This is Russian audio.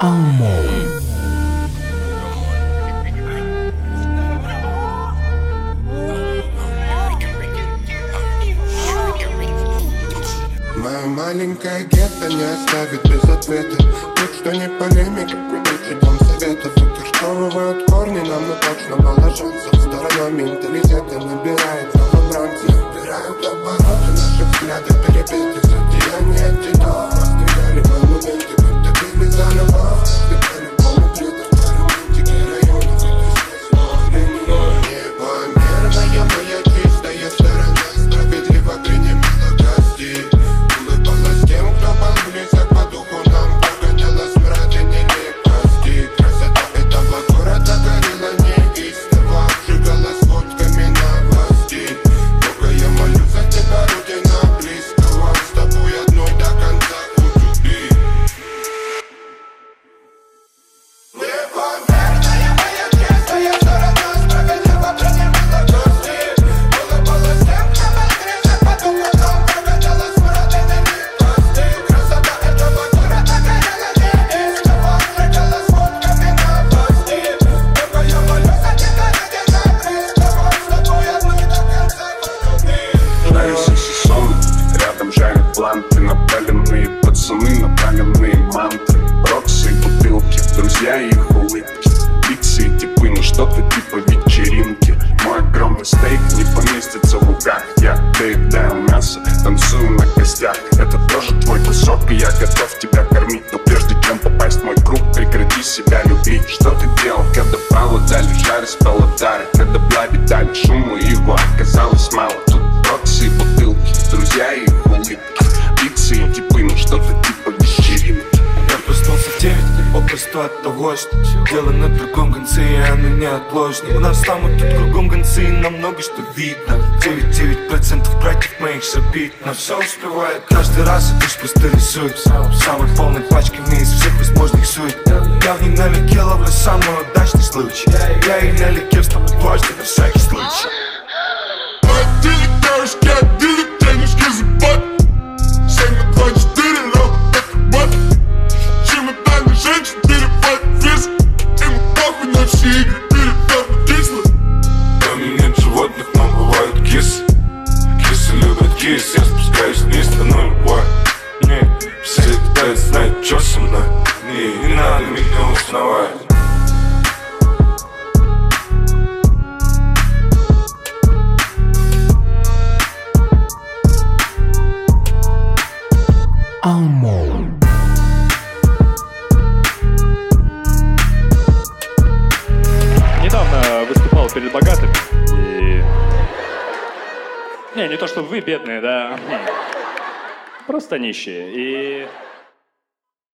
Моя маленькая гетто не оставит без ответа. Тут что не полемика, прибытие дом советов. Выкорчевывают корни, нам точно мало шансов. Сторона менталитета набирает новобранцев. Набирают обороты, наши взгляды перебиты. Задеяния титов расстреляли монументы, будто били заново. Спитали полуплитов по романтике районов. Небо мирное, моя чистая сторона. Справедливо принимала гостей. Тем, кто был близок по духу, нам погоняла смрад и нелепости. Красота этого города горела неистово, обжигала сводками новостей. Бога, я молюсь за тебя, родина близкого, с тобой одной до конца пути. Неповерная моя чистая сторона, справедливо принимала гостей. Улыбалась тем, кто был близок по духу, нам погоняла смрад и нелепости. Красота этого города горела неистово, обжигала сводками новостей. Только я молюсь за тебя, родина близкого, с тобой одной до конца пути. Нравится сон, рядом жарят планты. Напаленные пацаны, напаленные мантры. Роксы и бутылки, друзья и их улыбки. Пиццы и типы, ну что-то типа вечеринки. Мой огромный стейк не поместится в руках. Я доедаю мясо, танцую на костях. Это тоже твой кусок, и я готов тебя кормить. Но прежде чем попасть в мой круг, прекрати себя любить. Что ты делал, когда пало дали жары с палатары? Когда благи дали шуму, его оказалось мало. Тут роксы и бутылки, друзья и их улыбки. Пиццы и типы, ну что-то типа вечеринки. Я проснулся в 9, попросту от того, что дело на другом конце, и оно неотложно. У нас там и тут кругом гонцы, и нам много что видно. 99% братьев моих забит, но все успевает каждый раз, и лишь просто рисует. Самой полной пачками из всех возможных сует. Я в ней налегке ловлю самый удачный случай. Я и налегке встану дважды на всякий случай. Отдели девушки, отдели денежки за бат. 7-2-4, но это бат. Чемоданы женщин перепад вес. Им похуй на все игры, перепад кисло. В доме нет животных, но бывают кисы. Кисы любят кис, я спускаюсь вниз, становлюсь бой. Все пытаются знать, что со мной. Не надо меня узнавать. Недавно выступал перед богатыми и... Не то чтобы вы бедные, да. Просто нищие. И